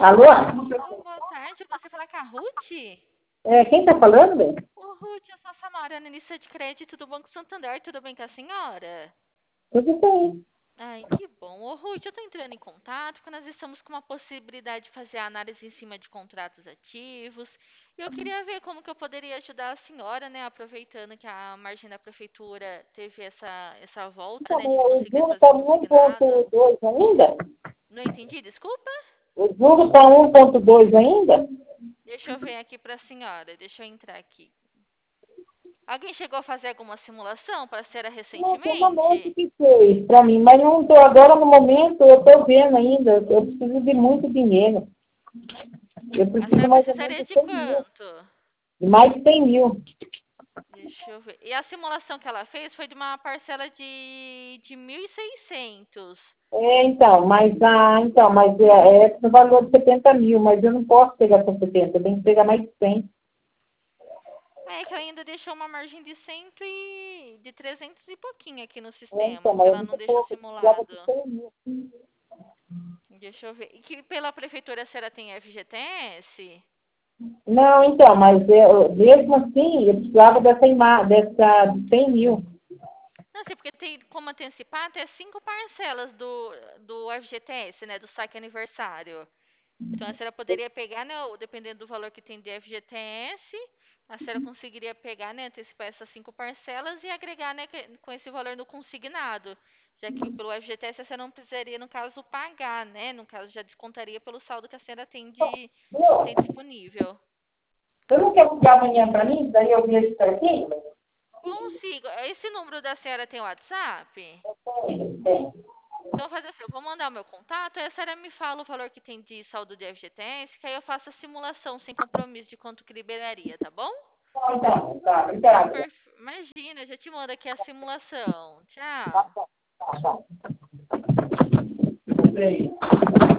Alô? Oh, boa tarde, você fala com a Ruth? Quem tá falando? Ô, Ruth, eu sou a Samara, analista de crédito do Banco Santander, tudo bem com a senhora? Tudo bem. Ai, que bom. Ô, Ruth, eu tô entrando em contato porque nós estamos com uma possibilidade de fazer análise em cima de contratos ativos. E eu queria ver como que eu poderia ajudar a senhora, né, aproveitando que a margem da prefeitura teve essa volta, Então, né, mas de o conseguir juro fazer está o em consignado. 1,2 ainda? Não entendi, desculpa? O juro está 1,2 ainda? Deixa eu ver aqui pra senhora, deixa eu entrar aqui. Alguém chegou a fazer alguma simulação para a senhora Não, foi uma moça recentemente? que fez para mim, mas não estou agora no momento, eu estou vendo ainda, eu preciso de muito dinheiro. Eu A preciso senhora mais ou menos precisaria de de 100 mil, quanto? de mais de 100 mil. Deixa eu ver. E a simulação que ela fez foi de uma parcela de 1.600. Mas no valor de 70 mil, mas eu não posso pegar só 70, eu tenho que pegar mais de 100. É que ela ainda deixou uma margem de 100 de 300 e pouquinho aqui no Então, sistema, que mas é ela não muito deixou pouco, eu precisava de simulado. 100 mil. Deixa eu ver. E que pela prefeitura a senhora tem FGTS? Não, então, mas mesmo assim, eu precisava dessa de 100 mil. Não sei, porque tem como antecipar até 5 parcelas do FGTS, né? Do saque aniversário. Então a senhora poderia pegar, né? Dependendo do valor que tem de FGTS, a senhora conseguiria pegar, né? Antecipar essas 5 parcelas e agregar, né? Com esse valor no consignado. Já que pelo FGTS a senhora não precisaria, no caso, pagar, né? No caso, já descontaria pelo saldo que a senhora tem Viu? disponível. Você não quer ligar amanhã para mim? Daí eu vejo certinho? Consigo. Esse número da senhora tem WhatsApp? Tem. Então, fazer assim, eu vou mandar o meu contato, aí a senhora me fala o valor que tem de saldo de FGTS, que aí eu faço a simulação sem compromisso de quanto que liberaria, tá bom? Então, tá, obrigada. Imagina, já te mando aqui a simulação. Tá Tchau. bom, tá bom. Bem.